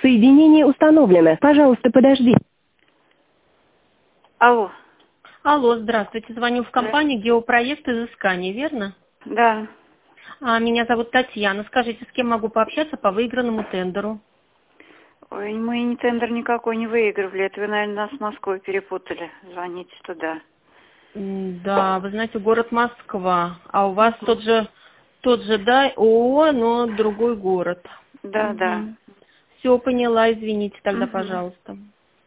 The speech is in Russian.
Соединение установлено. Пожалуйста, подожди. Алло. Алло, здравствуйте. Звоню в компанию «Геопроект изыскания», верно? Да. Меня зовут Татьяна. Скажите, с кем могу пообщаться по выигранному тендеру? Ой, мы тендер никакой не выигрывали. Это вы, наверное, нас с Москвой перепутали. Звоните туда. Да, вы знаете, город Москва. А у вас тот же, да, ООО, но другой город. Да, да. Все, поняла, извините тогда, пожалуйста.